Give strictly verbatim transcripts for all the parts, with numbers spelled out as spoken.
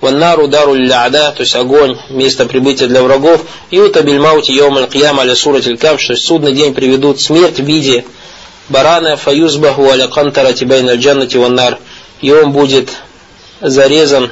ваннару дару лилля-ада, то есть огонь, место прибытия для врагов, юта бильмаути йоум аль-кияма аля сурати аль-каф, что судный день приведут смерть в виде барана, фаюзбаху аля кантарати байна аль-джаннати ваннар, и он будет зарезан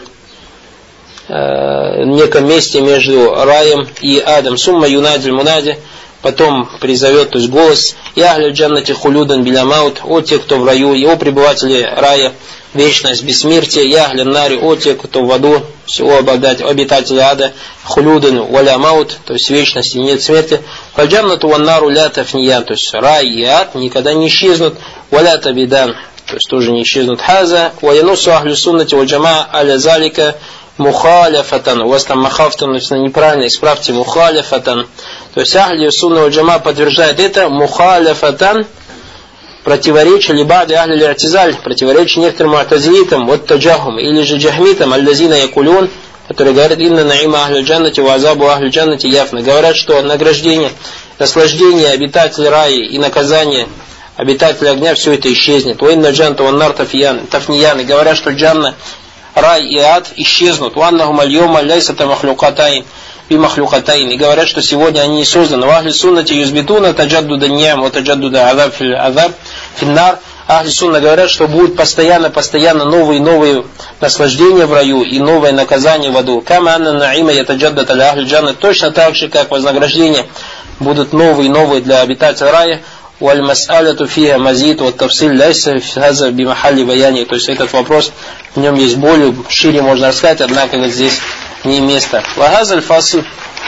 э, в неком месте между раем и адом. Сумма юнадиль мунади, потом призовет, то есть голос, я ахля джаннати хулюдан билямаут, о те, кто в раю, и о пребыватели рая, вечность, бессмертие, я ахля нари, о те, кто в аду, всего обитатели ада, хулюдан валямаут, то есть вечности, нет смерти, фальджаннату ваннару ля тафниян, то есть рай и ад никогда не исчезнут, валя табидан, то есть тоже не исчезнут. Хаза, ваянусу ахлю суннати ва джама аля залика мухаляфатан. У вас там махафтан, неправильно, исправьте, мухаляфатан. То есть ахлю сунна ва джама подтверждает это, мухаляфатан, противоречие либади ахли ли'тизаль, противоречие некоторым му'тазилитам, вот таджахум, или же джахмитам, аллазина якулюн, которые говорят, инна наима ахлю джаннати ва азабу ахлю джаннати яфна. Говорят, что награждение, наслаждение обитателей рая и наказание обитатели огня, все это исчезнет. Уинна джанта ваннар тафниян. И говорят, что джанна, рай и ад исчезнут. Уаннахум аль-йома ляйсата махлюкатайн би махлюкатайн. И говорят, что сегодня они не созданы. Вахли суннати юзбитуна таджаддуда ньям, ва таджаддуда азаб фил азаб финнар. Ахли сунна говорят, что будут постоянно, постоянно новые новые наслаждения в раю и новое наказание в аду. Кама анна наима ятаджаддат аля ахли джанна. Точно так же, как вознаграждения будут новые новые для обитателей рая. Валь-мас'аляту фиха мазид ва тавсиль ляйса хаза бимахалли баяни. То есть этот вопрос, в нем есть более шире можно рассказать, однако здесь не место. Вахазаль фасл.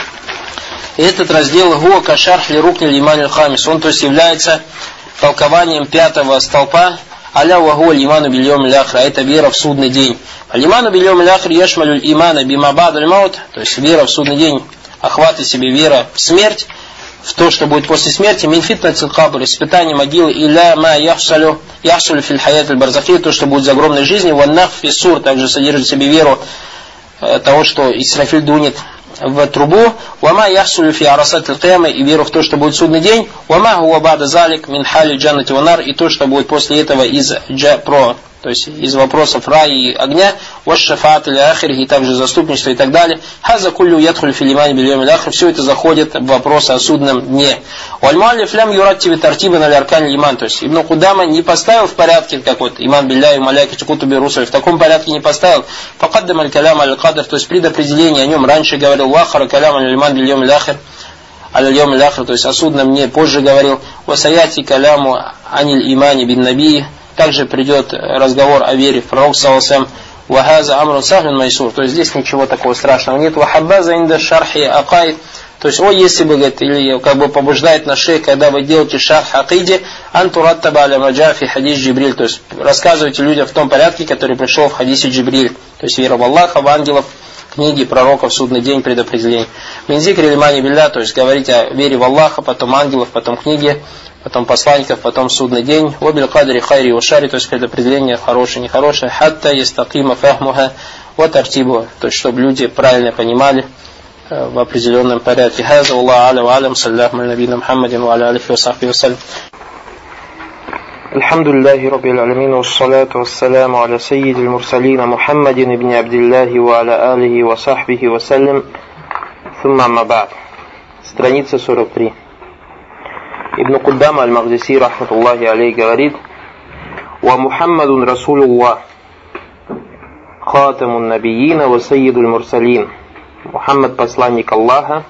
Этот раздел гуа кашарх ли рукни лиман аль-хамис. Он, то есть, является толкованием пятого столпа. Аля ваху лиману бильйом аль-ахра. Это вера в судный день. Лиману бильйом аль-ахр яшмалю имана бимабад аль-маут. То есть вера в судный день охватывает себе вера в смерть, в то, что будет после смерти, минфитна цилкабр, испытание могилы, иля ма яхсалю, яхсалю филь хаят аль-барзахи, то, что будет за огромной жизнью, ваннах фисур, также содержит в себе веру э, того, что Исрафиль дунет в трубу, вама яхсалю фи арасат аль-кияма, и веру в то, что будет судный день, вама хуа бада залик, мин хали джаннати ванар, и то, что будет после этого из джа про, то есть из вопросов рая и огня, ваш-шафаат аль-ахир, и также заступничество и так далее. Хаза куллю ядхуль филимани бильйом аль-ахир, все это заходит в вопросы о судном дне. Уаль-муаллиф лям юраттиби тартибан аль-аркан аль-иман, то есть Ибн Кудама не поставил в порядке какой-то, иман билляй, маляки, чекутуби русуль, в таком порядке не поставил. Факаддам аль-калям аль-кадр, то есть предопределение о нем раньше говорил, вахара калям аль-иман бильйом аль-ахир, аль-йом аль-ахир, то есть о судном дне позже говорил, васаяти каляму аниль имани бин набии. Также придет разговор о вере в пророк саллаллаху вахаза амрун сахлин майсур. То есть здесь ничего такого страшного нет. Вахаббаза инда шархи акайд. То есть, о, если бы, говорит, или как бы побуждает на шейх, когда вы делаете шарх акиди, антураттаба аля маджафи хадис Джибриль. То есть, рассказывайте людям в том порядке, который пришел в хадисе Джибриль. То есть, вера в Аллаха, в ангелов, книги, пророков, судный день, предопределение. Минзикри лимани билля, то есть, говорите о вере в Аллаха, потом ангелов, потом книги, потом посланников, потом судный день, вабиль кадри хайри ва шари, то есть предопределение хорошее, нехорошее, хатта ястакима фахмуха ва тартибу, то есть чтобы люди правильно понимали в определенном порядке. Хаза Аллаху а'ля ва алям, саллаллаху аля набийна Мухаммадин ва аля алихи ва сахбихи ва саллям. Алхамдулиллахи раббил аламин, вассалату вассаляму аля саййидил мурсалина Мухаммадин ибн Абдиллахи ва аля алихи ва сахбихи ва саллям. Сумма амма ба'д. Страница сорок три. Ибн Куддама аль-Магдиси, рахматуллахи алейх, говорит: «Ва Мухаммадун Расулуллах, хатамун набиина ва саййидуль мурсалин». Мухаммад посланник Аллаха,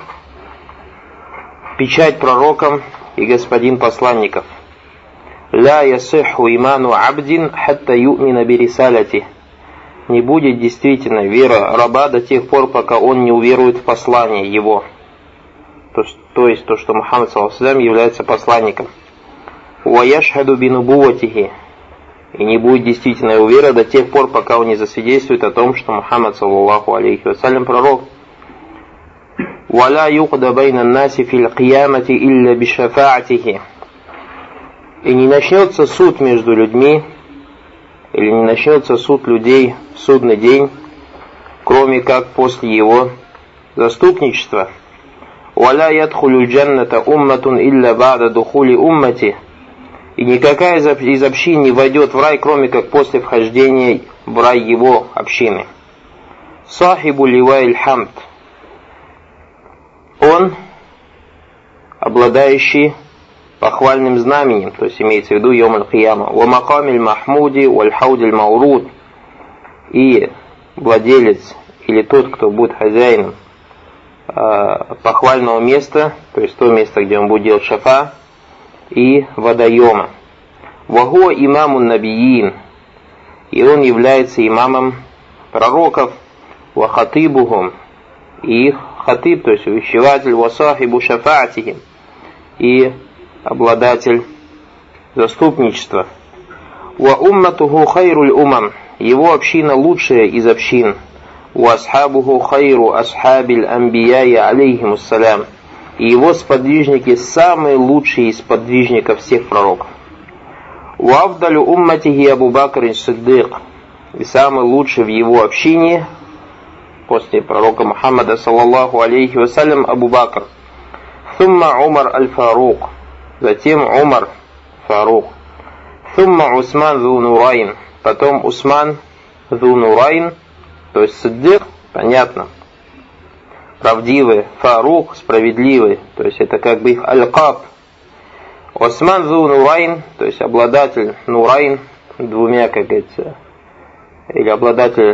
печать пророкам и господин посланников. «Ля ясиху иману абдин хатта ю'мина бирисалати». Не будет действительно вера раба до тех пор, пока он не уверует в послание его. То, то есть то, что Мухаммад саллаллаху алейхи ва саллям является посланником. «Ва яшхаду бинубуатихи». И не будет действительной вера до тех пор, пока он не засвидетельствует о том, что Мухаммад саллаллаху алейхи ва саллям пророк. «Ва ла юқда байна наси фил қиямати илля бишафаатихи». И не начнется суд между людьми, или не начнется суд людей в судный день, кроме как после его заступничества. «Валя ядхулю джанната умматун илля бада духули уммати». И никакая из общин не войдет в рай, кроме как после вхождения в рай его общины. Сахибу ливай хамд. Он, обладающий похвальным знаменем, то есть имеется в виду Йом аль-Кияма. Ва макамиль махмуди валь хаудиль мауруд. И владелец или тот, кто будет хозяином похвального места, то есть то место, где он будет делать шафа, и водоема. Вахуа имамун набиин. И он является имамом пророков. Ва хатибухум. И их хатиб, то есть увещеватель. Ва сахибу шафаатихим. И обладатель заступничества. Ва умматуху хайруль умам. Его община лучшая из общин. Ва асхабуху хайру асхабиль амбияи алейхимуссалям. И его сподвижники самые лучшие из сподвижников всех пророков. Ва афдалю умматихи Абу Бакр Сиддик. И самый лучший в его общине после пророка Мухаммада саллаллаху алейхи вассалям Абу Бакр. Сумма Умар аль-Фарук. Затем Умар Фарук. Сумма Усман зу Нурайн. Потом Усман зу Нурайн. То есть Сиддик, понятно, правдивый, Фарук, справедливый. То есть это как бы их аль-Каб. Усман зу Нурайн, то есть обладатель Нурайн, двумя, как говорится, или обладатель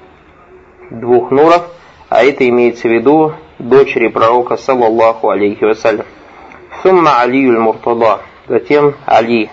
двух нуров, а это имеется в виду дочери пророка саллаллаху алейхи вассалям. Сумма Алиюль Муртада. Затем Али,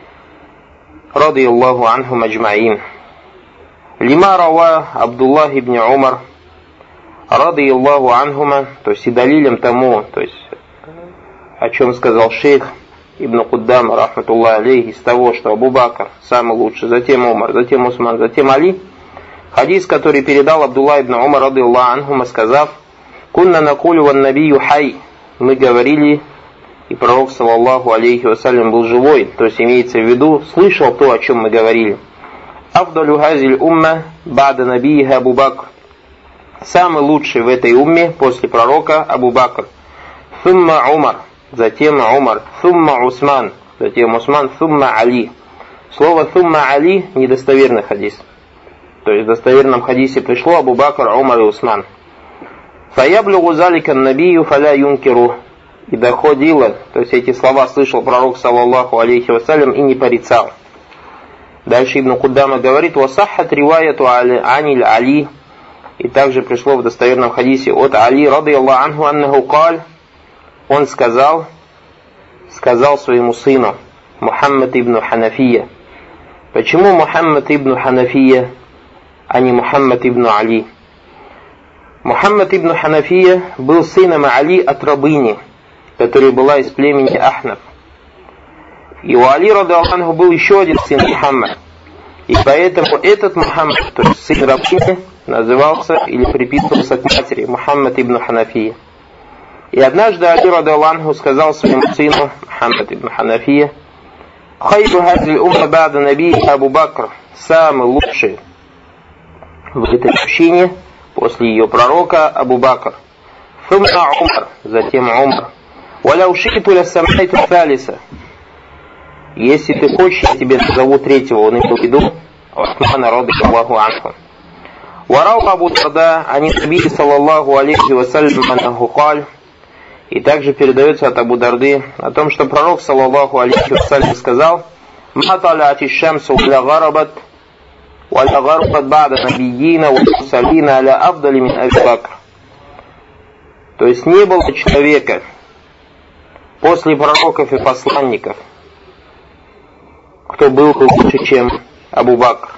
ради Аллаху анху маджмаин. Лима рава Абдуллах ибн Умар, ради Аллаху анхума, то есть и далилем тому, то есть о чем сказал шейх Ибн Куддам, рахматуллах алейхи, из того, что Абу Бакр самый лучший, затем Умар, затем Усман, затем Али. Хадис, который передал Абдуллах ибн Умар, ради Аллаху анхума, сказав: «Кунна накулю ван набию хай». Мы говорили, и пророк, саллаллаху алейхи вассалям, был живой, то есть имеется в виду, слышал то, о чем мы говорили. Афдалю хазиль умма бада набииха Абу Бакр. Самый лучший в этой умме после пророка Абу Бакр. Сумма Умар. Затем Умар. Сумма Усман. Затем Усман. Сумма Али. Слово сумма Али недостоверный хадис. То есть в достоверном хадисе пришло Абу Бакр, Умар и Усман. Фаяблюгу заликан набию фаля юнкиру. И доходило, то есть эти слова слышал пророк, саллаллаху алейхи вассалям, и не порицал. Дальше Ибн Куддама говорит: «Васахат риваяту аниль Али». И также пришло в достоверном хадисе от Али, ради Аллаху анху, аннаху каль, он сказал, сказал своему сыну, Мухаммад ибн Ханафия. Почему Мухаммад ибн Ханафия, а не Мухаммад ибн Али? Мухаммад ибн Ханафия был сыном Али от рабыни, которая была из племени Ахнаф. И у Али, ради Аллаху анху, был еще один сын Мухаммад. И поэтому этот Мухаммад, то есть сын рабыни, назывался или приписывался к матери, Мухаммад ибн Ханафия. И однажды Али, ради Аллаху анху, сказал своему сыну, Мухаммад ибн Ханафия: «Хайру хазиль умма ба'да наби Абу Бакр». Самый лучший в этой общине после ее пророка Абу Бакр. Сумма Умар. Затем Умар. «Валяу шиту ля самайту фалиса». Если ты хочешь, я тебе назову третьего, он имел в виду Усмана, ради Аллаху анху. Варау Абу Дарда, ани наби саллаллаху алейхи вассалям, анаху каль. И также передается от Абу Дарды о том, что пророк, саллаллаху алейхи вассалям, сказал: «Ма талаати шамсу ля гарабат, ва ля гарабат ба'да набийина ва мурсалина аля афдали мин Аби Бакр». То есть не было человека после пророков и посланников, кто был лучше, чем Абу Бакр.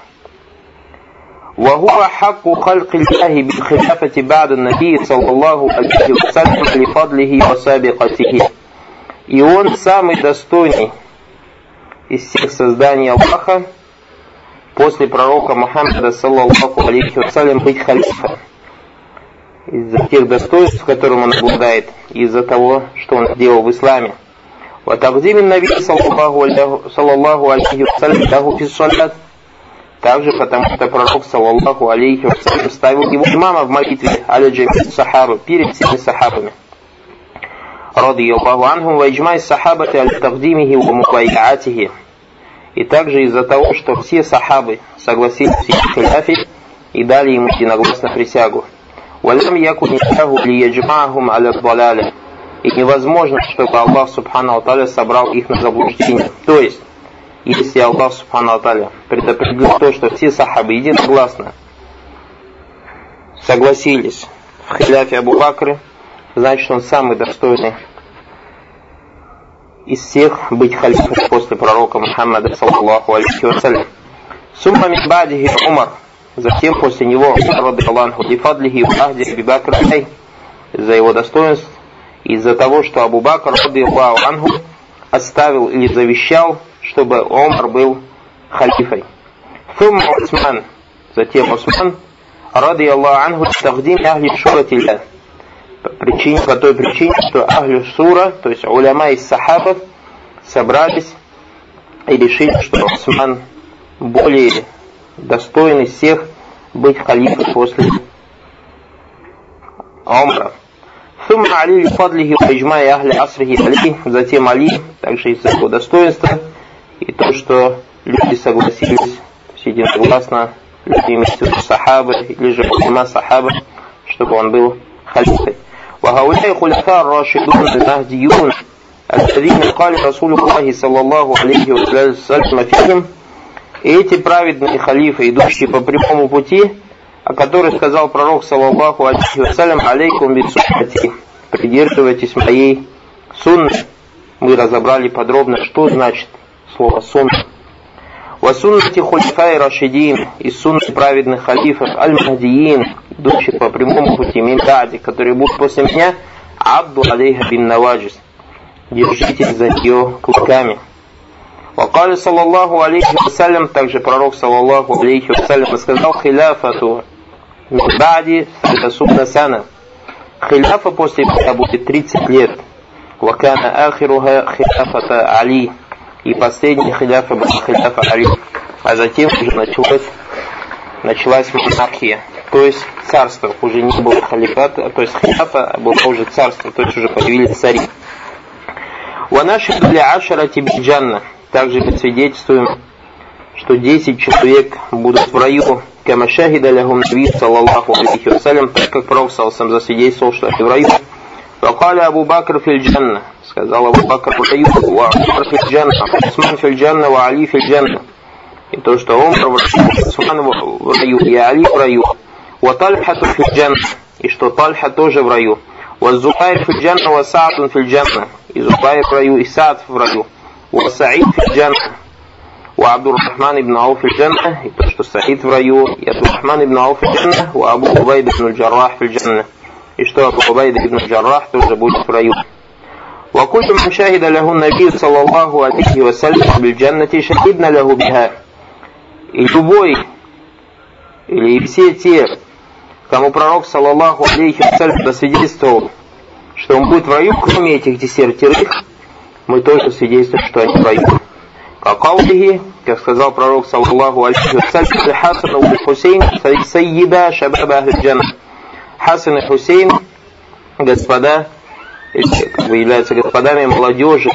وهو حق خلق الله بالخلافة بعد النبي صلى الله عليه وسلم لفضله وسابقته. И он самый достойный из всех созданий Аллаха после пророка Мухаммада саллаллаху алейхи вассалям быть халифой. Из-за тех достоинств, которым он обладает, из-за того, что он сделал в исламе. وتقديم النبي صلى الله عليه وسلم له في الصلاة. Также потому что пророк, саллаллаху алейхи вассалям, ставил его имама в молитве аля джамии сахабы, перед всеми сахабами. Ради Аллаху анхум ва иджмай сахабати аля тагдимихи ва мубай'атихи. И также из-за того, что все сахабы согласились в хиляфе и дали ему единогласно присягу. وَلَمْ يَكُنِ اللَّهُ لِيَجْمَعَهُمْ عَلَى الضَّلَالِ. И невозможно, чтобы Аллах Субхану ва Тааля собрал их на заблуждение. То есть, если Аллах Субхану ва Тааля предопределил то, что все сахабы единогласно согласились в хиляфе Абу Бакра, значит, он самый достойный из всех быть халифом после пророка Мухаммада саллаллаху алейхи вассалям. Сумма мин ба'дихи Умар. Затем после него Умар радийаллаху анху лифадлихи ва ахди Аби Бакр алейхи, за его достоинств, из-за того, что Абу Бакр радийаллаху анху оставил или завещал, чтобы Умар был халифой. Сумма Усман. Затем Усман радийаллаху анху тагдим ахли шуратилля. По причине, по той причине, что ахли шура, то есть уляма из сахабов, собрались и решили, что Усман более достойный всех быть халифой после Умара. Сумма Али лифадлихи ва иджмаи ахли асрихи алейхи. Затем Али, также из-за его достоинства и то, что люди согласились единогласно, люди вместе с сахабы или же уляма сахабы, чтобы он был халифой. وهؤلاء خلفاء الراشدون المهديون الذين قال رسول الله صلى الله عليه وسلم فيهم. И эти праведные халифы, идущие по прямому пути, о которых сказал пророк саллаллаху алейхи вассалям: алейкум бисуннати, придерживайтесь моей сунны. Мы разобрали подробно, что значит слово сунна. Ва суннати хулифай рашидин, и сунны праведных халифов аль-махдиин, идущих по прямому пути, мин ба'ди, которые будут после меня, абду алейха бин наваджис, держитесь за нее клыками. Вакали саллаллаху алейхи вассалям, также пророк саллаллаху алейхи вассалям сказал: хиляфату мин ба'ди сасубна сана, хиляфа после меня будет тридцать лет. Вакана ахируха хиляфата Али, и последний хиляфа был хиляфа Али. А затем уже началось, началась монархия, то есть царство, уже не было халифата, то есть хиляфа, а было уже царство, то есть уже появились цари. Ванашиду для ашарати биджанна, также мы свидетельствуем, что десять человек будут в раю, кама шахида лахум наби саллаллаху алейхи вассалям, так как пророк саллаллаху засвидетельствовал, что они в раю. Вакаля Абу Бакр филь джанна, сказал Абу Бакр в раю, ва Умар филь джанна, Усман филь джанна, ва Али филь джанна. И то, что Умар в раю, Усман в раю, и Али в раю. Ва Тальхату филь джанна, и что Тальха тоже в раю. Ва Зубайр филь джанна, ва Саадун филь джанна, и Зубайр в раю, и Саад в раю. Ва Саид филь джанна, ва Абдуррахман ибн Ауф филь джанна, и то, что Саид в раю, и Абдуррахман ибн Ауф филь джанна, ва Абу Убайда ибн Джаррах филь джанна, и что Абу Убайда ибн Джаррах тоже будет в раю. Ва культу ман шахида лаху наби саллаллаху алейхи вассалям биль джаннати шахидна лаху биха. И любой, или все те, кому пророк саллаллаху алейхи вассалям засвидетельствовал, что он будет в раю, кроме этих десятерых, мы тоже свидетельствуем, что они в раю. Как каулихи, как сказал пророк саллаллаху алейхи вассалям: Хасан и Хусейн сайида шабаба ахли джанна. Хасан и Хусейн, господа, как бы являются господами молодежи,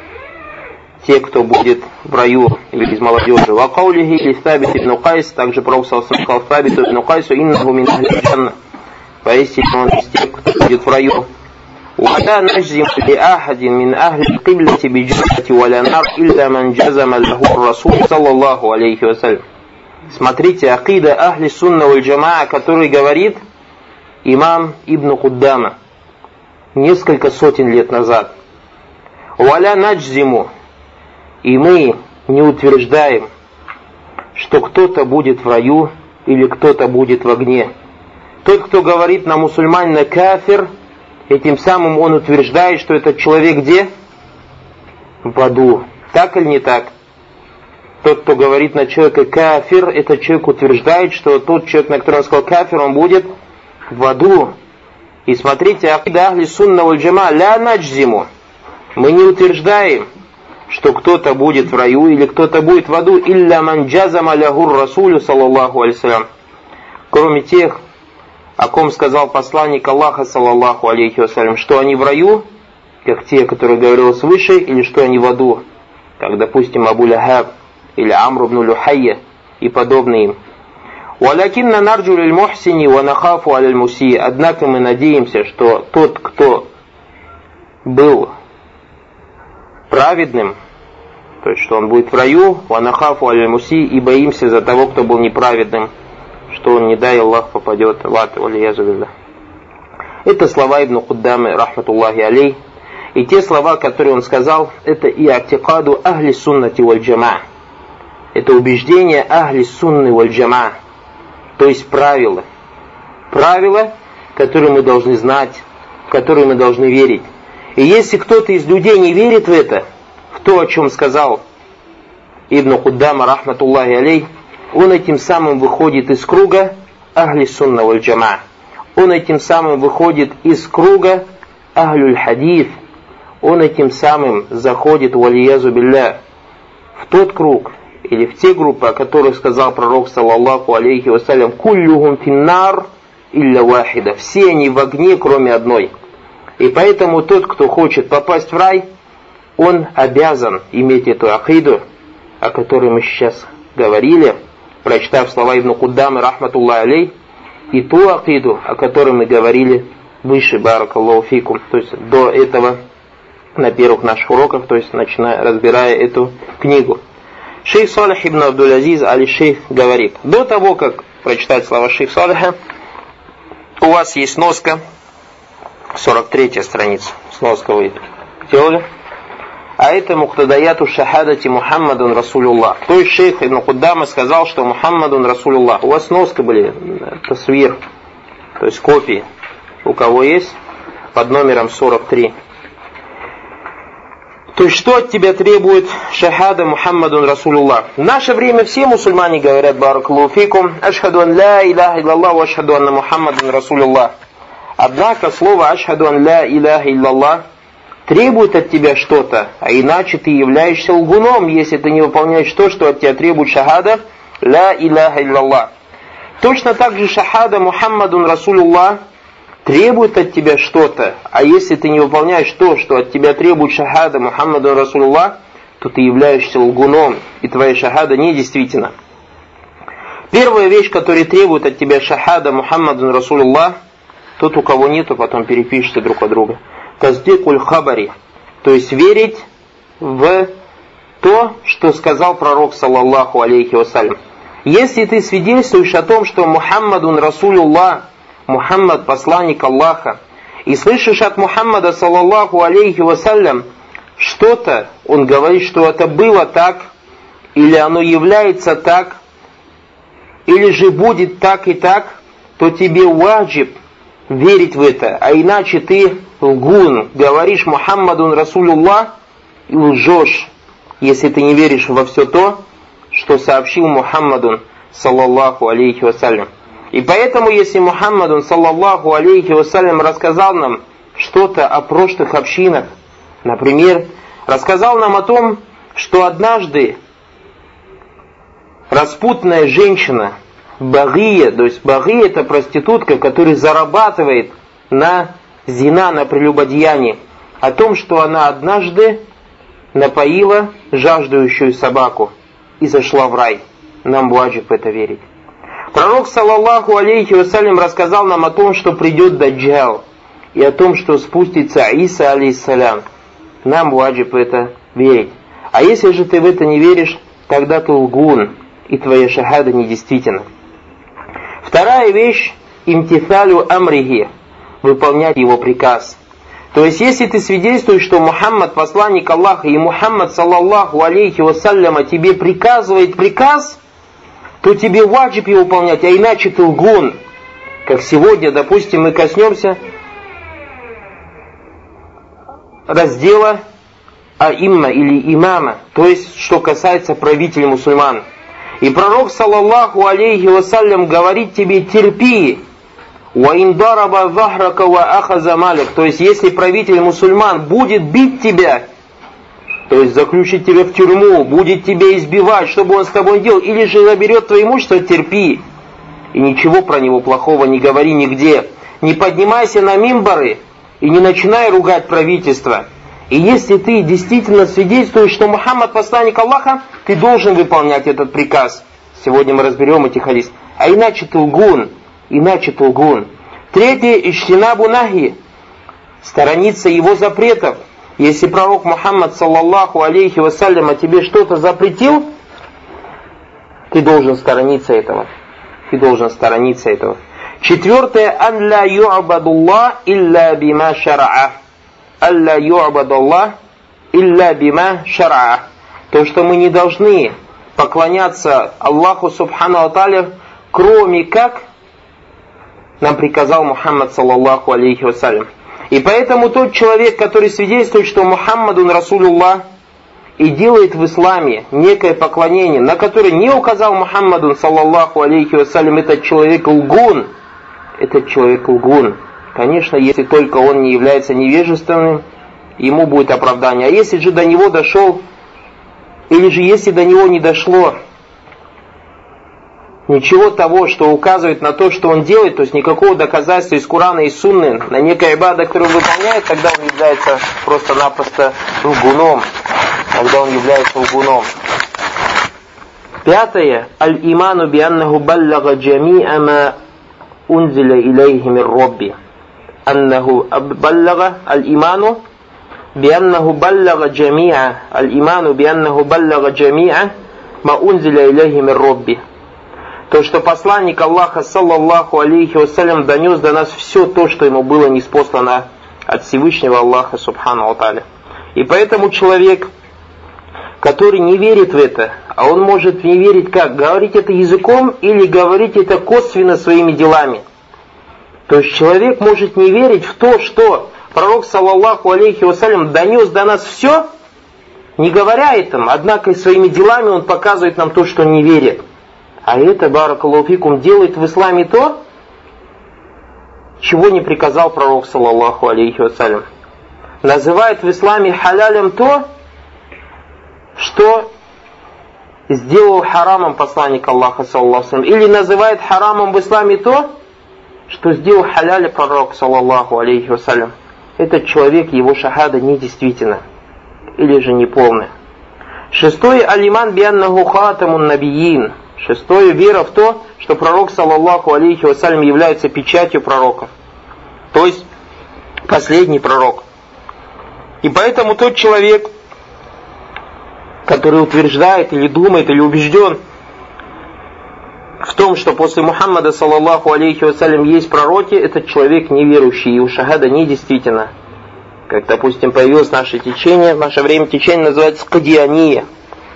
те, кто будет в раю, или из молодежи. Ва каулихи или Сабит ибн Кайс, также пророк саллаллаху алейхи вассалям сказал Сабиту ибн Кайсу: иннаху мин ахли джанна, поистине он из тех, кто будет в раю. ولا نجزم لأحد من أهل القبلة بجنة ولا نار إلا من جزم له الرسول صلى الله عليه وسلم. Смотрите, акида ахли сунна валь джамаа, который говорит имам Ибн Куддама несколько сотен лет назад. Валя наджзиму, и мы не утверждаем, что кто-то будет в раю или кто-то будет в огне. Тот, кто говорит на мусульманина кафир, и тем самым он утверждает, что этот человек где? В аду. Так или не так? Тот, кто говорит на человека кафир, этот человек утверждает, что тот человек, на которого он сказал кафир, он будет в аду. И смотрите, акида ахли сунна валь джамаа ля наджзиму. Мы не утверждаем, что кто-то будет в раю или кто-то будет в аду, илля ман джазама лахур расулю саллаллаху алейхи, кроме тех, о ком сказал посланник Аллаха саллаллаху алейхи вассалям, что они в раю, как те, которые говорилось выше, или что они в аду, как, допустим, Абу Лахаб или Амр ибн Люхайя и подобные им. «Валякинна нарджу лиль мухсини ва нахафу аляль муси». Однако мы надеемся, что тот, кто был праведным, то есть, что он будет в раю, ва нахафу аляль муси, и боимся за того, кто был неправедным, что он, не дай Аллах, попадет в ад, валиязу билля. Это слова Ибн Куддамы, рахматуллахи алей. И те слова, которые он сказал, это и аттикаду ахли суннати валь джама. Это убеждение ахли сунны валь джама. То есть правила. Правила, которые мы должны знать, в которые мы должны верить. И если кто-то из людей не верит в это, в то, о чем сказал Ибн Куддама, рахматуллахи алей, он этим самым выходит из круга ахли сунна валь джама. Он этим самым выходит из круга ахлюль хадис. Он этим самым заходит, валиязу билля, в тот круг, или в те группы, о которых сказал пророк, саллаллаху алейхи вассалям, «Куллюхум финнар илля вахида». Все они в огне, кроме одной. И поэтому тот, кто хочет попасть в рай, он обязан иметь эту акиду, о которой мы сейчас говорили, прочитав слова Ибн Куддамы, рахматуллахи алейх, и ту акиду, о которой мы говорили выше, баракаллаху фикум, то есть до этого, на первых наших уроках, то есть начиная, разбирая эту книгу. Шейх Салих ибн Абдул-Азиз аль-Шейх говорит, до того, как прочитать слова шейх Салиха, у вас есть сноска, сорок третья страница, сноска вы делали, а это муктадаяту шахадати Мухаммадун Расулуллах. То есть шейх Ибн Куддама сказал, что Мухаммадун Расулуллах. У вас сноска были, тасвир, то есть копии, у кого есть, под номером сорок три. То есть, что от тебя требует шахада Мухаммадун Расулуллах? В наше время все мусульмане говорят, баракаллаху фикум, ашхаду ан ла иляха илляллах ва ашхаду анна Мухаммадун Расулуллах. Однако слово ашхаду ан ла иляха илляллах требует от тебя что-то, а иначе ты являешься лгуном, если ты не выполняешь то, что от тебя требует шахада ла иляха илляллах. Точно так же шахада Мухаммадун Расулуллах требует от тебя что-то, а если ты не выполняешь то, что от тебя требует шахада Мухаммаду Расулуллах, то ты являешься лгуном, и твоя шахада недействительна. Первая вещь, которая требует от тебя шахада Мухаммаду Расулуллах, тот, у кого нету, потом перепишите друг от друга. Таздикуль хабари, то есть верить в то, что сказал пророк, саллаллаху алейхи вассалям. Если ты свидетельствуешь о том, что Мухаммадун Расулуллах, Мухаммад посланник Аллаха, и слышишь от Мухаммада, саллаллаху алейхи вассалям, что-то, он говорит, что это было так, или оно является так, или же будет так и так, то тебе ваджиб верить в это, а иначе ты лгун, говоришь Мухаммадун Расулуллах и лжешь, если ты не веришь во все то, что сообщил Мухаммадун, саллаллаху алейхи вассалям. И поэтому, если Мухаммадун, саллаллаху алейхи вассалям, рассказал нам что-то о прошлых общинах, например, рассказал нам о том, что однажды распутная женщина, багия, то есть багия — это проститутка, которая зарабатывает на зина, на прелюбодеянии, о том, что она однажды напоила жаждущую собаку и зашла в рай. Нам ваджиб это верить. Пророк, саллаллаху алейхи вассалям, рассказал нам о том, что придет Даджал, и о том, что спустится Иса алейхиссалям. Нам ваджиб это верить. А если же ты в это не веришь, тогда ты лгун, и твоя шахада недействительна. Вторая вещь — имтисалю амрихи, выполнять его приказ. То есть, если ты свидетельствуешь, что Мухаммад посланник Аллаха, и Мухаммад, саллаллаху алейхи вассалям, тебе приказывает приказ, то тебе ваджиб его выполнять, а иначе ты лгун. Как сегодня, допустим, мы коснемся раздела аимма или имама, то есть, что касается правителей мусульман. И пророк, саллаллаху алейхи вассалям, говорит тебе: терпи, ва индараба захрака ва ахаза малик, то есть, если правитель мусульман будет бить тебя, то есть заключить тебя в тюрьму, будет тебя избивать, что бы он с тобой делал, или же заберет твое имущество, терпи. И ничего про него плохого не говори нигде. Не поднимайся на мимбары и не начинай ругать правительство. И если ты действительно свидетельствуешь, что Мухаммад посланник Аллаха, ты должен выполнять этот приказ. Сегодня мы разберем эти хадисы. А иначе ты лгун. Иначе ты лгун. Третье, иштинабу нахи. Сторониться его запретов. Если пророк Мухаммад, саллаллаху алейхи вассалям, тебе что-то запретил, ты должен сторониться этого. Ты должен сторониться этого. Четвертое, ан ла ю'бадуллах илля бима шара'а. Ан ла ю'бадуллах илля бима шара'а. То, что мы не должны поклоняться Аллаху субхану ва тааля, кроме как нам приказал Мухаммад, саллаллаху алейхи вассалям. И поэтому тот человек, который свидетельствует, что Мухаммадун Расулуллах, и делает в исламе некое поклонение, на которое не указал Мухаммадун, саллаллаху алейхи вассалям, этот человек лгун. Этот человек лгун. Конечно, если только он не является невежественным, ему будет оправдание. А если же до него дошел, или же если до него не дошло ничего того, что указывает на то, что он делает, то есть никакого доказательства из Корана и Сунны на некое ибада, которое он выполняет, тогда он является просто-напросто лгуном. Тогда он является лгуном. Пятое. Аль-иману бианнаху баллага джами'a ма унзиля илейхи мир Робби. Аннаху баллага аль-иману бианнаху баллага джами'a. Аль-иману бианнаху баллага джами'a ма унзиля илейхи мир Робби. То, что посланник Аллаха, саллаллаху алейхи вассалям, донес до нас все то, что ему было ниспослано от Всевышнего Аллаха, субхану ва тааля. И поэтому человек, который не верит в это, а он может не верить как? Говорить это языком или говорить это косвенно своими делами. То есть человек может не верить в то, что пророк, саллаллаху алейхи вассалям, донес до нас все, не говоря этим, однако и своими делами он показывает нам то, что он не верит. А это, баракаллаху фикум, делает в исламе то, чего не приказал пророк, саллаллаху алейхи вассалям. Называет в исламе халялем то, что сделал харамом посланник Аллаха, саллаллаху алейхи вассалям. Или называет харамом в исламе то, что сделал халялем пророк, саллаллаху алейхи вассалям. Этот человек, его шахада недействительна. Или же неполная. Шестое, алиман бианнаху хатамун набиин. Шестое, вера в то, что пророк, саллаллаху алейхи вассалям, является печатью пророков. То есть, последний пророк. И поэтому тот человек, который утверждает, или думает, или убежден в том, что после Мухаммада, саллаллаху алейхи вассалям, есть пророки, этот человек неверующий, его шахада недействительна. Как, допустим, появилось наше течение, в наше время течение называется кадиания.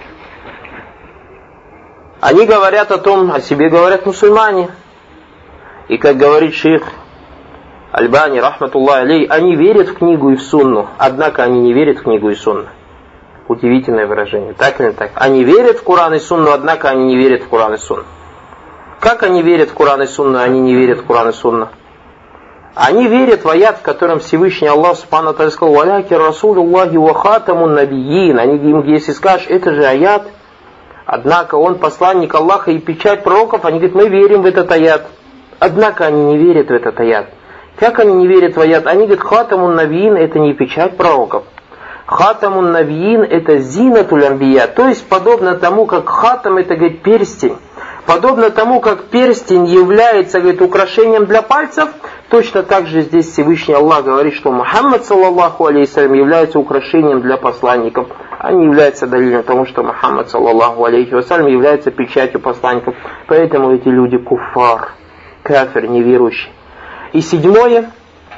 Они говорят о том, о себе говорят мусульмане. И как говорит шейх Альбани, рахматуллах алей, они верят в книгу и в сунну, однако они не верят в книгу и сунну. Удивительное выражение, так или не так? Они верят в Коран и сунну, однако они не верят в Коран и сунну. Как они верят в Коран и сунну, они не верят в Коран и сунну? Они верят в аят, в котором Всевышний Аллах субхану ва тааля сказал: «Валяки расулуллахи ва хатамун набиин». Они им, если скажешь, это же аят, однако он посланник Аллаха и печать пророков, они говорят, мы верим в этот аят. Однако они не верят в этот аят. Как они не верят в аят? Они говорят, хатамун навиин это не печать пророков. Хатамун навиин это зинатуль анбия. То есть подобно тому, как хатам это, говорит, перстень. Подобно тому, как перстень является, говорит, украшением для пальцев, точно так же здесь Всевышний Аллах говорит, что Мухаммад, саллаллаху алейхи вассалям, является украшением для посланников. Они являются далилом тому, что Мухаммад, саллаллаху алейхи вассалям, является печатью посланников. Поэтому эти люди куфар, кафир, неверующий. И седьмое,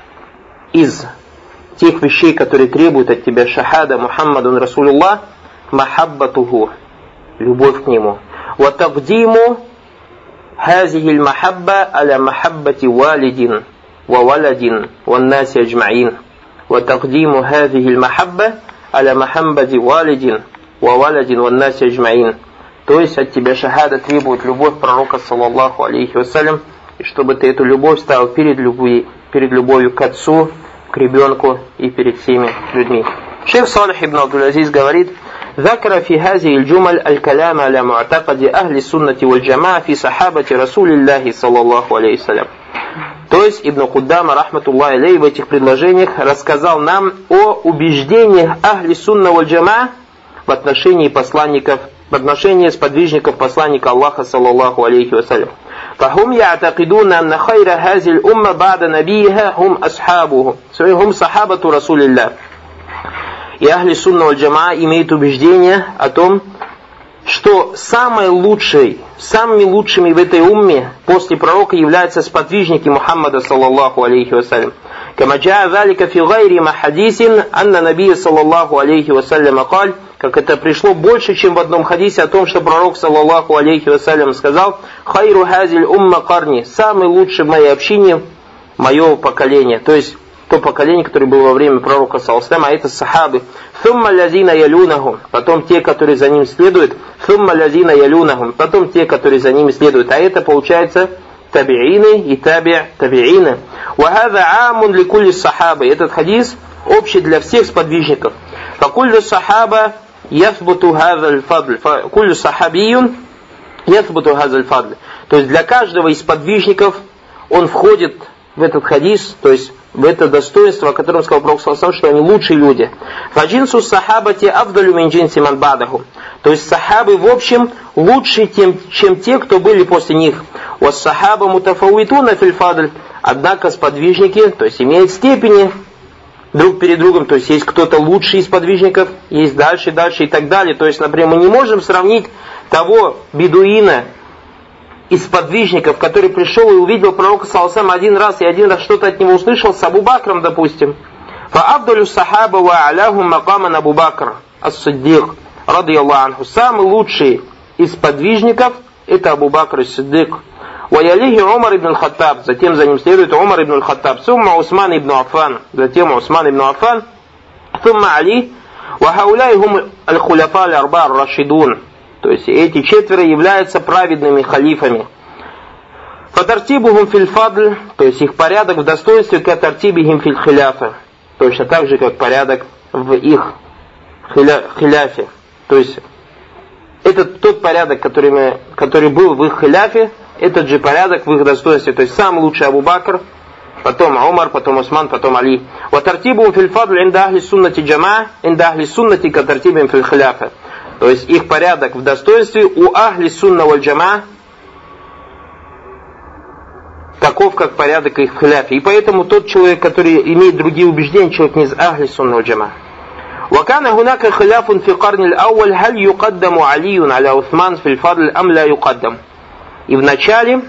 из тех вещей, которые требуют от тебя шахада Мухаммадун Расулуллах, махаббатуху, любовь к нему. وتقديم هذه المحبة على محبة والد وولد والناس أجمعين. وتقديم هذه المحبة على محبة والد وولد والناس أجمعين. То есть от тебя шахада требует любовь пророка, саллаллаху алейхи вассалям, и чтобы ты эту любовь ставил перед любовью, перед любовью к отцу, к ребенку и перед всеми людьми. Шейх Салих ибн Абдул-Азиз говорит: ذكر في هذه الجمل الكلام على معتقد أهل السنة والجماعة في صحابة رسول الله صلى الله عليه وسلم. То есть Ибн Куддама, рахматуллахи алейхи, в этих предложениях рассказал нам о убеждениях Ахли Сунна валь Джамаа в отношении посланников, в отношении сподвижников посланника Аллаха, саллаллаху алейхи вассалям. فهم يعتقدون أن خير هذه الأمة بعد نبيها هم أصحابه, هم صحابة رسول الله. И ахли сунна валь джамаа имеют убеждение о том, что самой лучшей, самыми лучшими в этой умме после пророка являются сподвижники Мухаммада саллаллаху алейхи вассалям. كما جاء ذلك في غير ما حديث أن النبي صلى الله عليه وسلم قال, как это пришло больше, чем в одном хадисе о том, что пророк саллаллаху алейхи вассалям сказал: «Хайру хазиль умма карни», самый лучший в моей общине мое поколение, то есть то поколение, которое было во время пророка саллаллаху алейхи вассалям, а это сахабы. «Thumма лазина ялюнахум», потом те, которые за ним следуют. «Thumма лазина ялюнахум», потом те, которые за ними следуют. А это получается табиины и таби табиины. «Вахаза амун ли кулли сахабы», этот хадис общий для всех сподвижников. «Факуллю сахаба ясбуту хазаль фадль», «Куллю сахабиюн ясбуту хазаль фадль». То есть для каждого из сподвижников он входит в этот хадис, то есть в это достоинство, о котором сказал пророк саллаллаху алейхи ва саллям, что они лучшие люди. «Фаджинсу сахабати афдалю мин джинси ман бадаху», то есть сахабы в общем лучше, тем, чем те, кто были после них. «Вас сахаба мутафауитуна фил фадль», однако сподвижники, то есть имеют степени друг перед другом, то есть есть кто-то лучший из сподвижников, есть дальше, дальше и так далее. То есть, например, мы не можем сравнить того бедуина из сподвижников, который пришел и увидел пророка саллаллаху алейхи ва саллям один раз и один раз что-то от него услышал, с Абу Бакром, допустим. «Фаабдулю сахаба ва аляхум макаман Абу Бакр ас-Сиддик радийаллаху анху». Самый лучший из сподвижников это Абу Бакр ас-Сиддик. «Ва ялихи Умар ибн аль-Хаттаб», затем за ним следует Умар ибн аль-Хаттаб. «Сумма Усман ибн Аффан», затем Усман ибн Аффан. «Сумма Али». «Ва хауляй хум аль-хуляфа аль-арба ар-рашидун». То есть эти четверо являются праведными халифами. «Фатартибухум фил фадль», то есть их порядок в достоинстве, как тартибихим фил хиляфа, точно так же, как порядок в их хиля, хиляфе. То есть это тот порядок, который, мы, который был в их хиляфе, этот же порядок в их достоинстве. То есть самый лучший Абу Бакр, потом Умар, потом Усман, потом Али. «Ватартибухум фил фадль инда ахли суннати джамаа, инда ахли суннати ка тартибихим фил хиляфа». То есть их порядок в достоинстве у ахли сунна валь джамаа таков, как порядок их в хиляфе. И поэтому тот человек, который имеет другие убеждения, человек не из ахли сунна валь джамаа. وكان هناك خلاف في القرن الأول هل يقدم علي على عثمان في الفضل أم لا يقدم. И в начале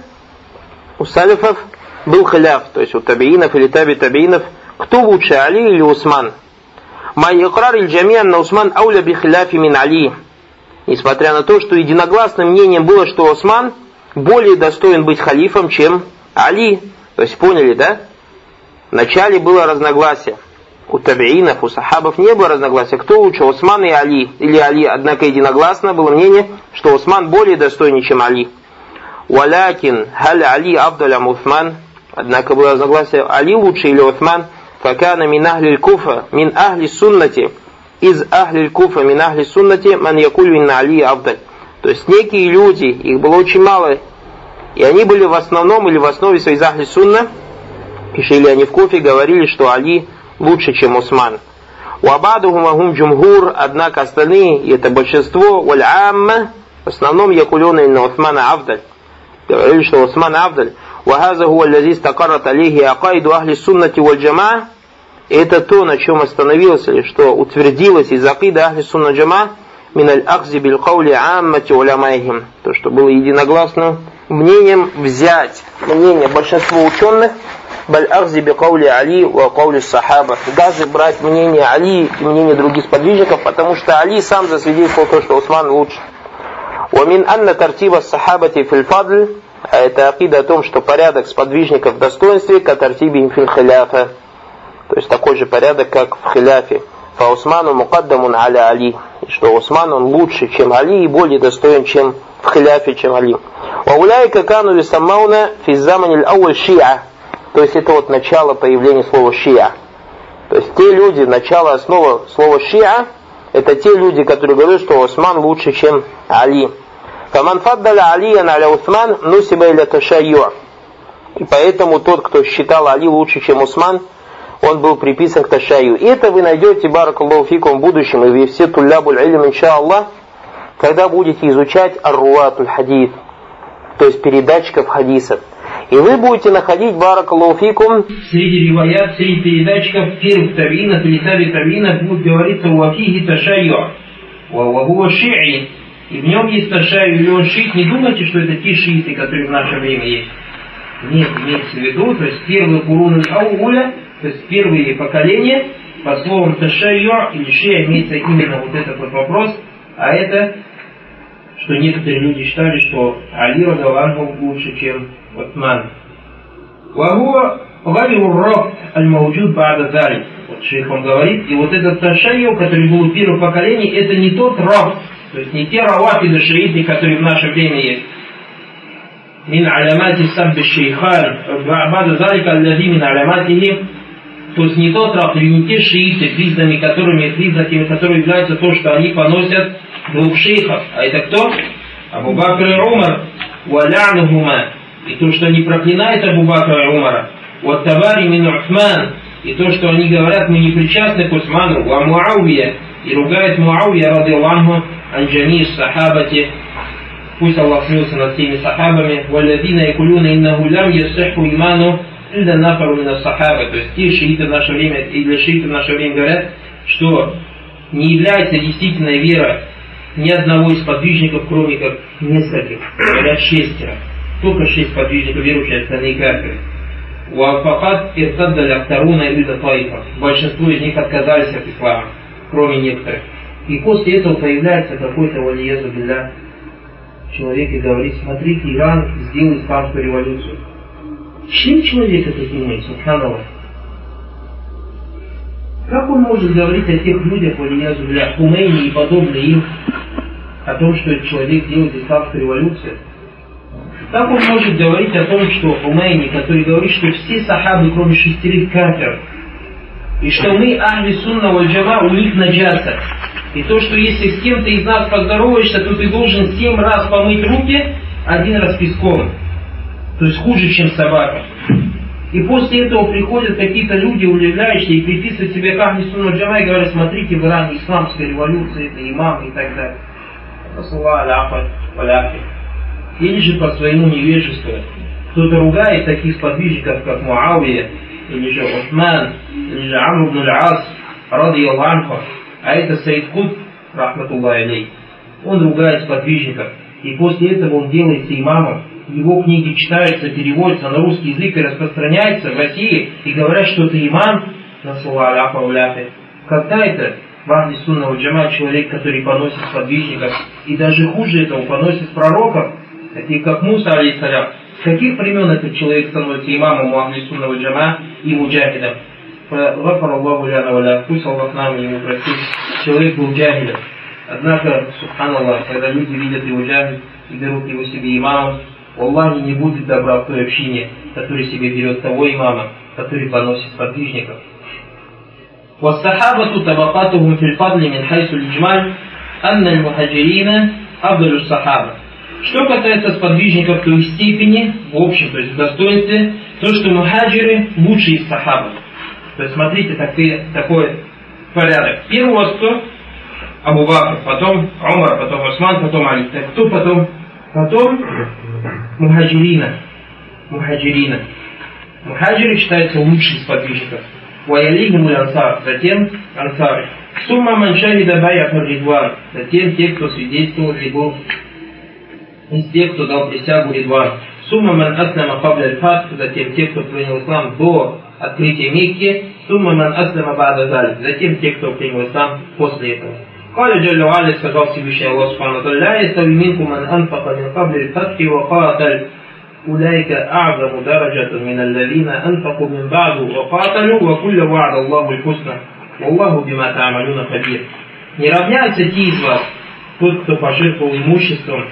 у салифов был хиляф, то есть у табиинов или таби табиинов, кто лучше, Али или Усман. «Ма икрар иль-джами'ан на Усман ауля би хиляфи мин Али». Несмотря на то, что единогласным мнением было, что Усман более достоин быть халифом, чем Али. То есть поняли, да? Вначале было разногласие. У табиинов, у сахабов не было разногласия. Кто лучше, Усман и Али? Или Али? Однако единогласно было мнение, что Усман более достойнее, чем Али. «Валякин халь Али абдаль ам Усман». Однако было разногласие, Али лучше или Усман. «Факана мин ахли куфа мин ахли суннати». Из ахли куфа мин ахли суннати ман якулю инна Али абдаль. То есть некие люди, их было очень мало, и они были в основном или в основе своей из ахли сунна, и жили они в Куфе, говорили, что Али лучше, чем Усман. «Уабадухум ахум джумхур», однако остальные, и это большинство, «валь амма», в основном якулюна инна Усмана абдаль, говорили, что Усман абдаль. «Вахаза хуа лази стакарат алейхи акайду ахли суннати валь джамаа». Это то, на чем остановилось, или что утвердилось из акида ахли сунна джамаа, миналь ахзи бил каули аммати уламайхим, то, что было единогласным мнением взять мнение большинства ученых, баль ахзи би каули Али ва каули сахаба, даже брать мнение Али и мнение других сподвижников, потому что Али сам засвидетельствовал то, что Усман лучше. «Вамин анна тартиба сахабати фил фадль», а это акида о том, что порядок сподвижников в достоинстве, ка тартиби им фил хиляфа, то есть такой же порядок, как в хиляфе. «Фа Усману мукаддамун аля Али», и что Усман он лучше, чем Али, и более достоин, чем в хиляфе, чем Али. «Ва уляйка кану ли саммауна фи заманиль ауаль шиа», то есть это вот начало появления слова шиа. То есть те люди, начало, основа слова шиа, это те люди, которые говорят, что Усман лучше, чем Али. «Фаман фаддаля алиян аля Усман нусиба иля ташайю». И поэтому тот, кто считал Али лучше, чем Усман, он был приписан к ташайю. И это вы найдете, баракаллаху фикум, в будущем, и вы все туллябуль илм, иншааллах, когда будете изучать ар-руатуль хадис. то есть передатчиков хадисов. И вы будете находить, баракаллаху фикум, среди риваят, среди передатчиков первых тавиинов или таби тавиинов будет говориться «Уафихи ташайю», «Уагуа ши'i», и в нем есть ташайю, или он шиит. Не думайте, что это те шииты, которые в наше время есть. Нет, имеется в виду, то есть первые куруны ауля, то есть первые поколения, по словам ташайю или ши'a имеется именно вот этот вот вопрос, а это, что некоторые люди считали, что Али радиаллаху лучше, чем Усман. Вагуа гайру рабт аль-мауджуд ба'да залик. Вот шейх он говорит, и вот этот ташайю, который был у первых поколений, это не тот рабт, то есть не те равафиды шииты, которые в наше время есть. Мин алямати сабби шейхан ба'да залика аллади мин аляматихи. То есть не тот рабт, или не те шииты, признаками которыми, признаками которых является то, что они поносят двух шейхов. А это кто? Абу Бакр и Умар. Валянухума. И то, что они проклинают Абу Бакра и Умара. Вот табари мин Усман. И то, что они говорят, мы не причастны к Усману. Ва Муавия. И ругает Муавия, радиаллаху, анджами сахабати. Пусть Аллах смеется над всеми сахабами. Валядина якулюна иннаху лям ясиху иману илля нафару мина сахаба. То есть те шииты в наше время, или шииты в наше время говорят, что не является действительной вера ни одного из подвижников, кроме как нескольких. Говорят шестеро. Только шесть подвижников верующих, остальные кафиры. Уафахат иртаддаля вторуна или таифа. Большинство из них отказались от ислама, кроме некоторых. И после этого появляется какой-то валиязу билля человек и говорит: смотрите, Иран сделал исламскую революцию. Чем человек это думает, субханаллах? Как он может говорить о тех людях, валиязу билля, Хумейни и подобные им, о том, что этот человек делает исламскую революцию? Как он может говорить о том, что Хумейни, который говорит, что все сахабы, кроме шестерых кафиров, и что мы, ахли сунна валь джама, у них наджаса. И то, что если с кем-то из нас поздороваешься, то ты должен семь раз помыть руки, один раз песком. То есть хуже, чем собака. И после этого приходят какие-то люди, удивляющие, и приписывают себе к ахли сунна валь джама, и говорят: смотрите, в Иране исламская революция, это имам и так далее. Или же по своему невежеству кто-то ругает таких сподвижников, как Муавия, или же Усман, или же Амр ибн аль-Ас, радиаллаху анху, а это Саид Кутб, рахматуллахи алейх. Он ругает сподвижников, и после этого он делается имамом, его книги читаются, переводятся на русский язык и распространяются в России, и говорят, что это имам, когда это в ахли сунна валь джама человек, который поносит сподвижников, и даже хуже этого, поносит пророков, таких как Муса, алейхиссалям. С каких времен этот человек становится имамом у ахли сунна валь джама и муджахидом? Гафар Аллаху ляна валя, пусть Аллах нам ему простит. Человек был джахидом. Однако, субханаллах, когда люди видят его джахид и берут его себе имамом, Аллахе не будет добра в той общине, который себе берет того имама, который поносит сподвижников. والصحابة طبقاتهم في الفضل من حيث الإجمال أن المهاجرين أفضل الصحابة. Что касается сподвижников, то есть степени, в общем, то есть в достоинстве, то, что мухаджиры лучшие из сахабов. То есть смотрите, такой, такой порядок. Первый у вас кто? Абу Бакр, потом Умар, потом Усман, потом Али. Так кто потом? Потом мухаджирина. Мухаджирина. Мухаджиры считаются лучшими из сподвижников. وَيَلِيهِمُ الْأَنْصَارِ, затем ансары. Сумма ман шахида бай'ат ридван, затем те, кто свидетельствовал, либо из тех, кто дал присягу ридван. Сумма ман аслама кабля аль-фат, затем те, кто принял ислам до открытия Мекки. Сумма ман аслама ба'да залик, затем те, кто принял ислам после этого. قال جل وعلا, сказал Всевышний Аллах субхану ва тааля: لا يستوي منكم من أنفق من قبل الفتح وقاتل أولئك أعظم درجة من الذين أنفقوا من بعد وقاتلوا وكل وعد الله الحسنى والله بما تعملون خبير. Не равняются те из вас, тот, кто пожертвовал имуществом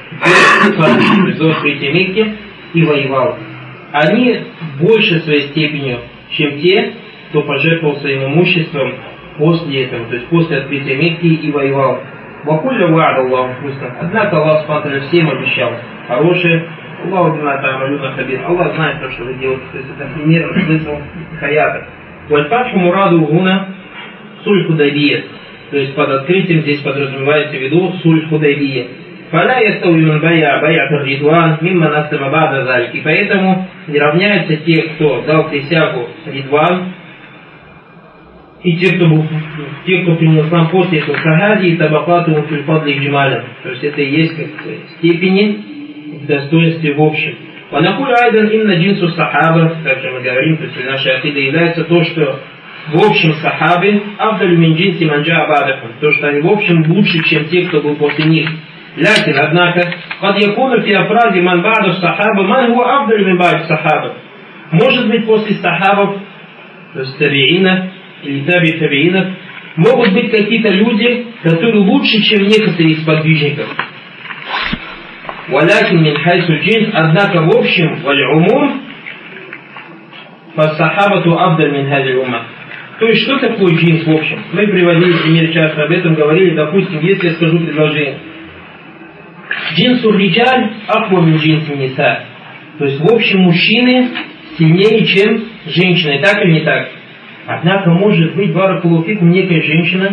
до открытия Мекки и воевал. Они больше своей степенью, чем те, кто пожертвовал своим имуществом после этого, то есть после открытия Мекки и воевал. وكل وعد الله الحسنى. Однако Аллах субхану всем обещал хорошее. Аллаху бима та'малюна хабир. Аллах знает то, что вы делаете. То есть это примерно смысл хаята. Вальфатху мураду гуна суль худайбия. То есть под открытием здесь подразумевается в виду суль худайбия. فلا يستوي من بيع بيعة الرضوان ممن أسلم بعد ذلك. И поэтому не равняются те, кто дал присягу Ридван, и те, кто, был, те, кто принял ислам после этого Сахади, и Табакату Фильфадли и Джималя. То есть это и есть как степени в достоинстве в общем. Ванакуль айдан имна джинсу сахаба, также мы говорим, то есть наша акида является то, что в общем сахабы авдалю мин джинси манджа абадахум, то, что они в общем лучше, чем те, кто был после них. Лякин, однако, кад якуну фи афради ман ба'ду сахаба, ман хуа авдалю мин ба'ду сахаба. Может быть, после сахабов, то есть табиина или таби табиинов, могут быть какие-то люди, которые лучше, чем некоторые из подвижников. Валякин мин хайсу джинс, однако в общем, валь-умум, фас-сахабату абдаль мин хази умма. То есть, что такое джинс в общем? Мы приводили пример, часто об этом говорили, допустим, если я скажу предложение. Джинсу риджаль ахва мин джинси ниса. То есть, в общем, мужчины сильнее, чем женщины. Так или не так? Однако, может быть, баракулуфикум, некая женщина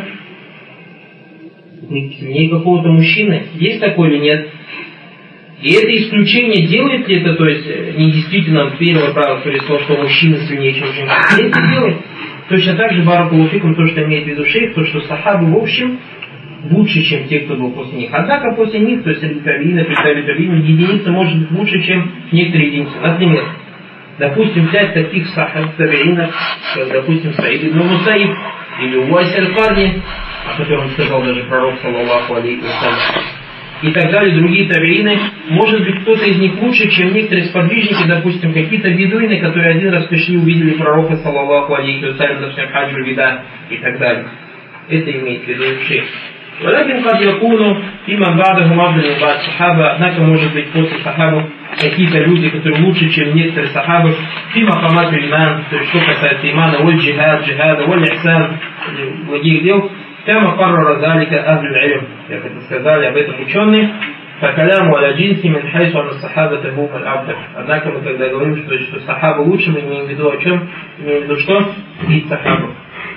сильнее какого-то мужчины. Есть такое или нет? И это исключение делает ли это, то есть, не действительно первое правило, то есть, что мужчина сильнее, чем женщина. Это делает. Точно так же баракулуфикум, то, что имеет в виду шейх, то, что сахабы в общем лучше, чем те, кто был после них. Однако после них, то есть среди табиина, при табиина, единица может быть лучше, чем некоторые единицы. Например, допустим, взять таких сахаб табиинов, как, допустим, Саид ибн Мусаиб, или Уайс аль-Карни, о котором сказал даже пророк, саллаллаху алейхи ва саллям, и так далее, другие табиины, может быть, кто-то из них лучше, чем некоторые сподвижники, допустим, какие-то бедуины, которые один раз пришли, увидели пророка, саллаллаху алейхи ва саллям, допустим, хаджу вида и так далее. Это имеет в виду шейх. Валякин кад якуну иман бадахум абдаль бад сахаба, однако, может быть, после сахабов какие-то люди, которые лучше, чем некоторые сахабы, фима хамат иман, то есть, что касается имана, воль джихад, джихада, воль ихсан, благих дел, кама каррара залика ахлюль илм, как это сказали об этом ученые, факаляму аля джинси мин хайсу анна сахаба табук аль-абдаль. Однако мы когда говорим, что, что сахабы лучше, мы имеем в виду о чем? Имеем в виду что? Вид сахабов.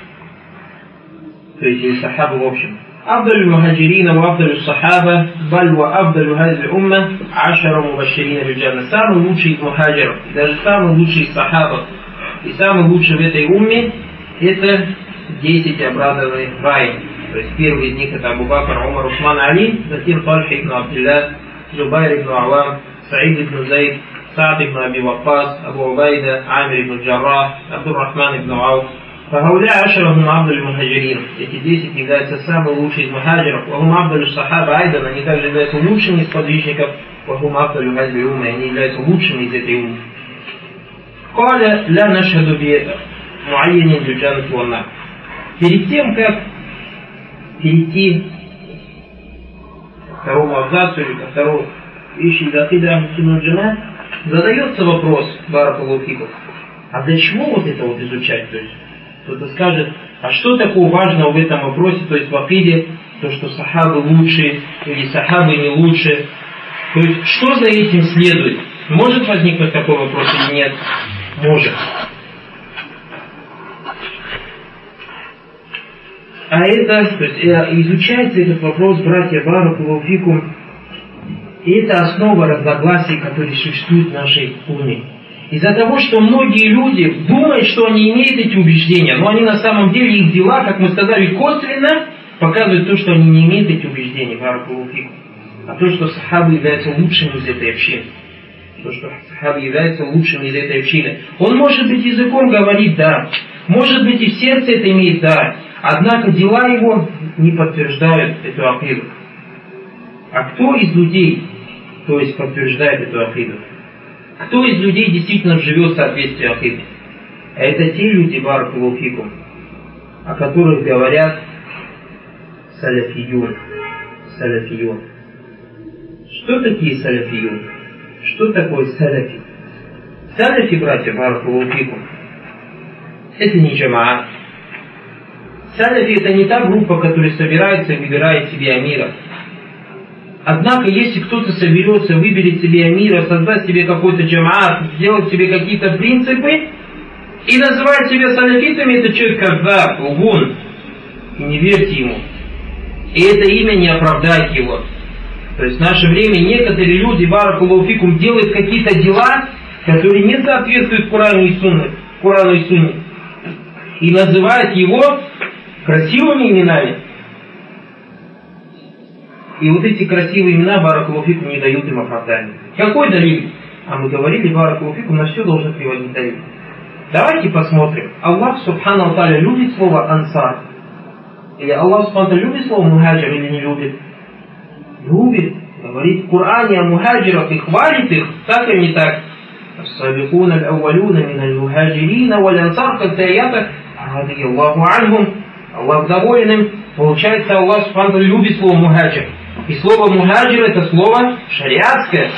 То есть сахабы в общем. أفضل المهاجرين وأفضل الصحابة بل وأفضل هذه الأمة عشر مبشرين بالجنة. Самый лучший из мухаджиров, даже самый лучший из сахабов и самый лучший в этой умме это десять обрадованных в рае. То есть первый из них это Абу Бакр, Умар, Усман, Али, затем Тальха ибн Абдилля, Джубайр ибн Авам, Саид ибн Зайд, Саад ибн Аби Ваккас, Абу Убайда, Амир ибн Джаррах, Абдур-Рахман ибн Ауф. فهؤلاء عشرة هم أفضل المهاجرين. Эти десять являются самыми лучшими из мухаджиров. وهم أفضل الصحابة أيضا, они также являются лучшими из подвижников. وهم أفضل هذه الأمة, они являются лучшими из этой уммы. قال لا نشهد بمعين بالجنة والنار. Перед тем, как перейти к второму абзацу или ко второй вещи из акиды Ахлус-Сунна валь-Джамаа, задается вопрос, баракаллаху фикум, а для чего вот это вот изучать? То есть кто-то скажет, а что такого важного в этом вопросе, то есть в акиде, то, что сахабы лучше или сахабы не лучше. То есть что за этим следует? Может возникнуть такой вопрос или нет? Может. А это, то есть изучается этот вопрос, братья, баракаллаху фикум, и это основа разногласий, которые существуют в нашей умме. Из-за того, что многие люди думают, что они имеют эти убеждения, но они на самом деле, их дела, как мы сказали, косвенно показывают то, что они не имеют эти убеждения, баракаллаху фикум. А то, что сахабы являются лучшими из этой общины. То, что сахабы являются лучшими из этой общины. Он может быть языком говорит, да. Может быть и в сердце это имеет, да. Однако дела его не подтверждают эту акиду. А кто из людей, то есть подтверждает эту акиду? Кто из людей действительно живет в соответствии акиды? А это те люди, баракаллаху фикум, о которых говорят салафиюн. Салафиюн. Что такие салафиюн? Что такое салафи? Салафи, братья, баракаллаху фикум, это не джамаат. Салафи это не та группа, которая собирается и выбирает себе амира. Однако, если кто-то соберется, выберет себе амира, создать себе какой-то джамаат, сделать себе какие-то принципы и называть себя салафитами, это человек казаб, лгун. И не верьте ему. И это имя не оправдает его. То есть в наше время некоторые люди, баракаллаху фикум, делают какие-то дела, которые не соответствуют Корану и Сунне, Корану и Сунне, и называют его красивыми именами. И вот эти красивые имена, баракаллаху фикум, не дают им оправдания. Какой далиль? А мы говорили, баракаллаху фикум, на все должны приводить далиль. Давайте посмотрим. Аллах субхану тааля любит слово ансар? Или Аллах субхану тааля любит слово мухаджир или не любит? Любит. Говорит в Коране о мухаджирах и хвалит их, так или не так? السابقون الأولون من المهاجرين والأنصار, как в аятах, رضي الله عنهم, Аллах доволен им. Получается, Аллах субхану тааля любит слово мухаджир. И слово мухаджир это слово шариатское.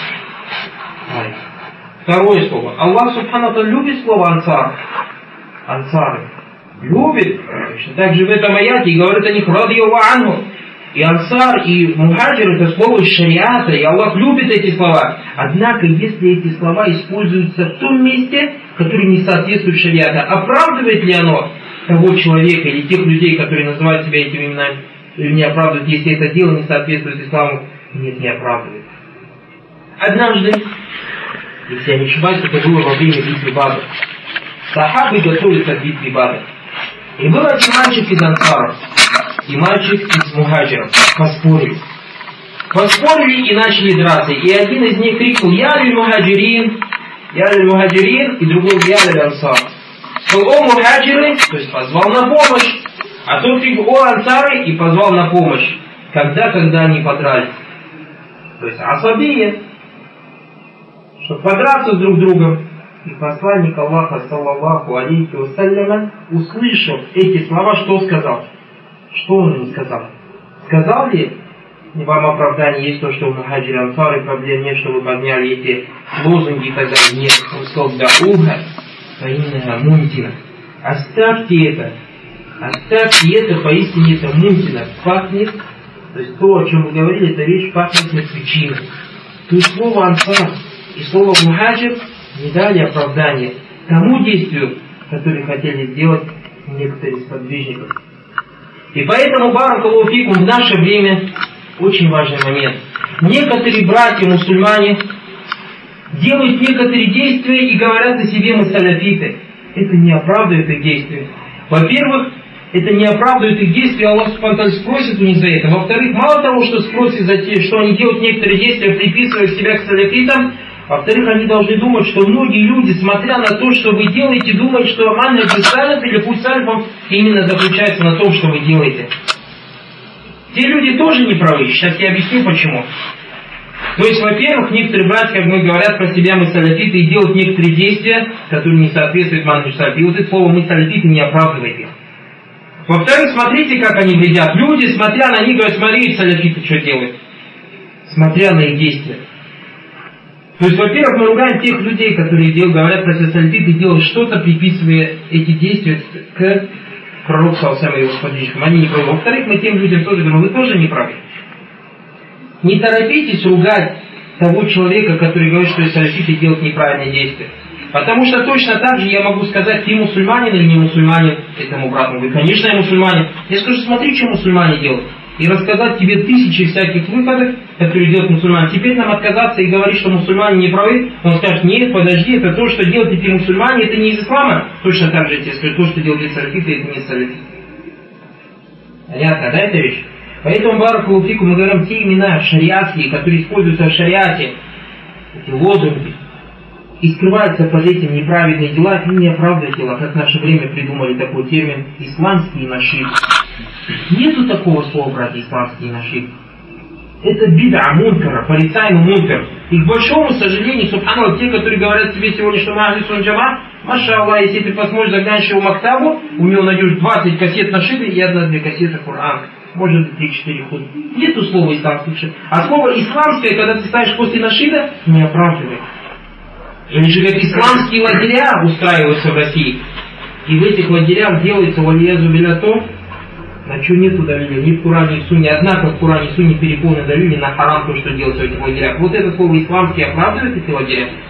Второе слово. Аллах субхану тааля любит слово ансар. Ансары. Любит. Точно так же в этом аяте и говорит о них ради Аллаху анху. И ансар, и мухаджир это слово из шариата, и Аллах любит эти слова. Однако, если эти слова используются в том месте, которое не соответствует шариату, оправдывает ли оно того человека или тех людей, которые называют себя этими именами, или не оправдывает, если это дело не соответствует исламу? Нет, не оправдывает. Однажды, если я не ошибаюсь, это было во время битвы Бадр. Сахабы готовятся к битве Бадр. И был один мальчик из ансаров и мальчик из мухаджиров. Поспорили. Поспорили и начали драться. И один из них крикнул: «Я лиль мухаджирин, я лиль мухаджирин», и другой: «Я лиль ансар». Сказал: «О мухаджиры», то есть позвал на помощь. А тот крикнул: «О ансары», и позвал на помощь. Когда, когда они подрались. То есть асабия, чтобы подраться друг с другом. И посланник Аллаха, саллаллаху алейхи вассаляма, услышав эти слова, что сказал? Что он им сказал? Сказал ли: вам оправдание есть то, что у мухаджир ансары проблем нет, что вы подняли эти лозунги и так далее? Нет. Он сказал: да уха, фаиннага мунтина. Оставьте это. Оставьте это, поистине это мунтина. Пахнет, то есть то, о чем вы говорили, эта вещь пахнет мертвечиной. То есть слово ансар и слово мухаджир не дали оправдания тому действию, которое хотели сделать некоторые из подвижников. И поэтому, баракаллаху фикум, в наше время очень важный момент. Некоторые братья-мусульмане делают некоторые действия и говорят о себе: мы салафиты. Это не оправдывает их действия. Во-первых, это не оправдывает их действия, Аллах субхану тааля спросит у них за это. Во-вторых, мало того, что спросит за те, что они делают некоторые действия, приписывая себя к салафитам, во-вторых, они должны думать, что многие люди, смотря на то, что вы делаете, думают, что манхадж салаф или путь салафов именно заключается на том, что вы делаете. Те люди тоже не правы. Сейчас я объясню почему. То есть, во-первых, некоторые братья, как мы говорят про себя, мы салафиты, и делают некоторые действия, которые не соответствуют манхадж салаф. И вот это слово «мы салафиты» не оправдывает их. Во-вторых, смотрите, как они вредят. Люди, смотря на них, говорят: смотри, салафиты что делают. Смотря на их действия. То есть, во-первых, мы ругаем тех людей, которые делают, говорят про себя салафиты, делают что-то, приписывая эти действия к пророку саллаллаху и его сподвижникам. Они не правы. Во-вторых, мы тем людям тоже говорим: вы тоже не правы. Не торопитесь ругать того человека, который говорит, что салафиты делают неправильные действия. Потому что точно так же я могу сказать: ты мусульманин или не мусульманин этому брату. Он говорит: конечно, я мусульманин. Я скажу: смотри, что мусульмане делают. И рассказать тебе тысячи всяких выходов, которые делают мусульмане. Теперь нам отказаться и говорить, что мусульмане не правы. Он скажет: нет, подожди, это то, что делают эти мусульмане, это не из ислама. Точно так же я тебе скажу: то, что делают салафиты, это не салафиты. Понятно, да, эта вещь? Поэтому, баракаллаху фикум, мы говорим те имена шариатские, которые используются в шариате, эти лозунги, и скрываются под этим неправедные дела, это не оправдывает дела, как в наше время придумали такой термин «исламский нашиб». Нету такого слова, братья, исламский нашиб. Это бида мункара, порицаемый мункар. И к большому сожалению, субханаллах, те, которые говорят себе сегодня, что мы ахли сунна джама, маша Аллах, если ты посмотришь, заглянешь его в мактабу, у него найдешь двадцать кассет нашибы и одна-две кассеты Коран. Может три-четыре хода. Нету слова исламский нашиб. А слово исламское, когда ты ставишь после нашида, не оправдывает. Или же как исламские лагеря устраиваются в России. И в этих лагерях делается валиязу биля то, на что нету далили, ни в Коране, ни в Сунне. Однако в Коране и Сунне переполнены далили на харам то, что делается в этих лагерях. Вот это слово исламский оправдывает эти лагеря.